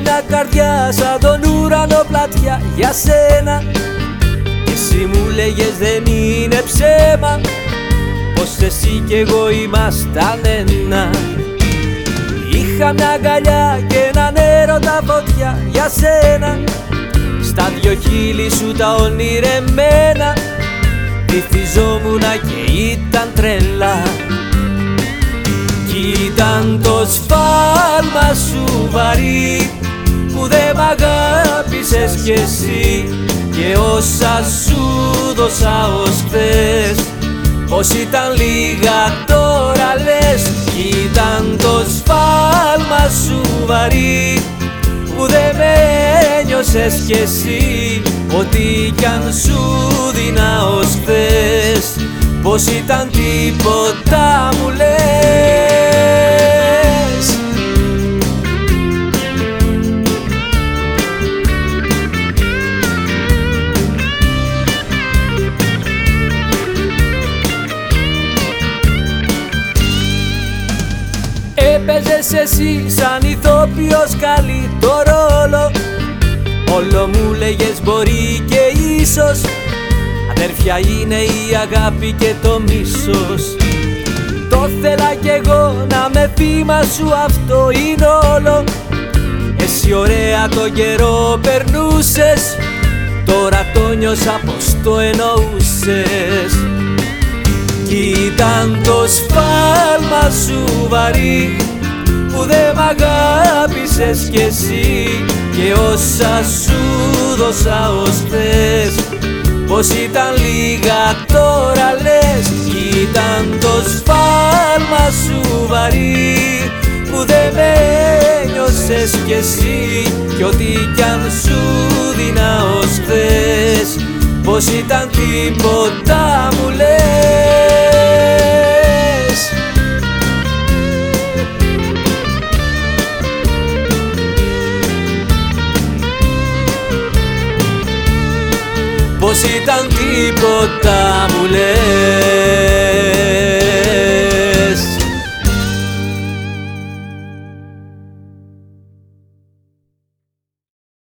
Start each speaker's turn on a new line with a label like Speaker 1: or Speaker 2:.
Speaker 1: μια καρδιά σαν τον ουρανό πλατιά για σένα. Εσύ μου λέγες δεν είναι ψέμα πως εσύ κι εγώ ήμασταν ένα. Είχα μια αγκαλιά και έναν έρωτα φωτιά για σένα. Στα δυο χείλη σου τα ονειρεμένα βυθιζόμουνα και ήταν τρελά. Κι ήταν το σφάλμα σου βαρύ που δεν μ' αγάπησες κι εσύ. Και όσα σου δώσα ως χθες πως ήταν λίγα τώρα λες. Κι ήταν το σφάλμα σου βαρύ που δεν με ένιωσες κι εσύ. Ό,τι κι αν σου δίνα ως χθες πως ήταν τίποτα μου λες. Έπαιζες εσύ σαν ηθοποιός καλή το ρόλο. Όλο μου λέγες μπορεί και ίσως αδέρφια είναι η αγάπη και το μίσος. Το θέλα κι εγώ να με θύμα σου, αυτό είναι όλο. Εσύ ωραία τον καιρό περνούσες, τώρα το νιώσα πως το εννοούσες. Κι ήταν το σφάλμα σου βαρύ που δεν μ' αγάπησες κι εσύ. Και όσα σου δώσα ως χθες πως ήταν λίγα τώρα λες. Κι ήταν το σφάλμα σου βαρύ που δεν με ένιωσες κι εσύ. Κι ό,τι κι αν σου δίνα ως χθες πως ήταν τίποτα μου λες. Πως ήταν τίποτα μου λες.